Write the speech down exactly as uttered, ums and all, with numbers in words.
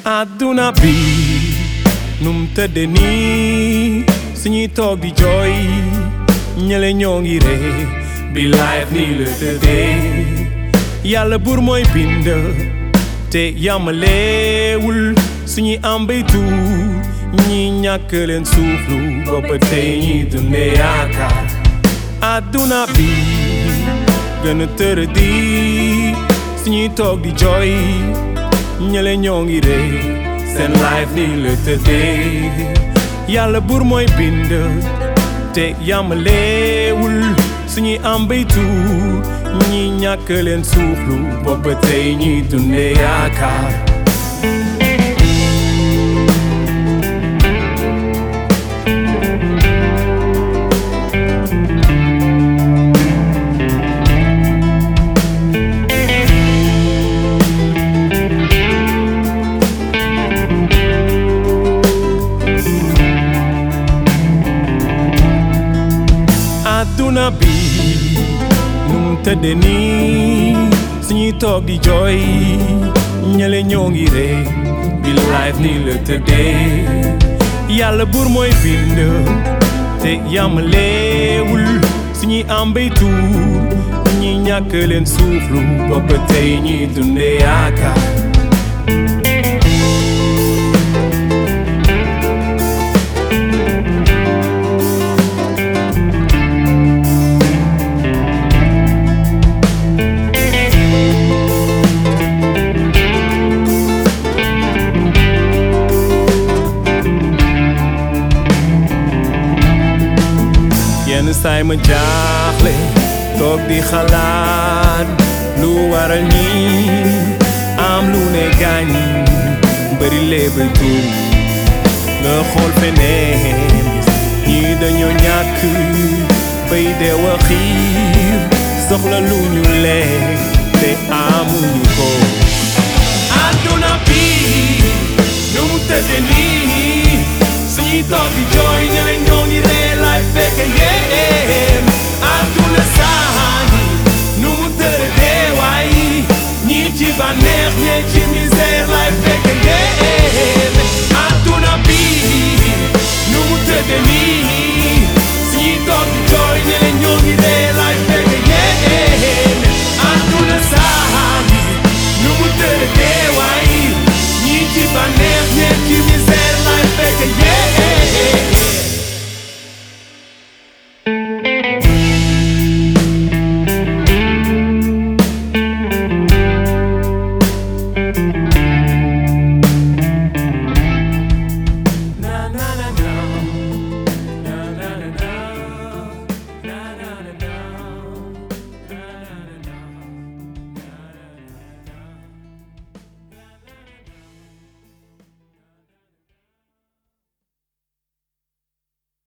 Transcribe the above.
àdduna bi num tëdde nii suñuy toog di jooy ñële ñoo ngi ree bi life nii la tëddee yàlla buur mooy bind te yamaleewul suñuy am bay tuut ñi ñàkk leen suuflu boppa tey ñi dunde yaakaar àdduna bi gën a tëradi suñuy toog di jooy ñële ñoo ngi ree seen life nii la tëddee yàlla buur mooy bind te yamaleewul suñuy am bay tuut ñi ñàkk leen suuflu boppa tey ñi dunde yaakaar àdduna bi num tëdde nii suñuy toog di jooy ñële ñoo ngi ree bi life nii la tëddee yàlla buur mooy bind te yamaleewul suñuy am bay tuut ñi ñàkk leen suuflu boppa tey ñi dunde yaakaar yenn saay ma jaaxle toog di xalaat lu waral ñi am lu ne gaañ bari léebal tuut nga xool feneen ñi dañoo ñàkk bay deewa xiir soxla lu ñu lekk te amuñu ko àdduna bi nu mu tëdde nii suñuy toog di jooy ñeneen ñoo ngi ree life fekk yéen àdduna saani nu mu tëddee waay ñii ci bànneex ñee ci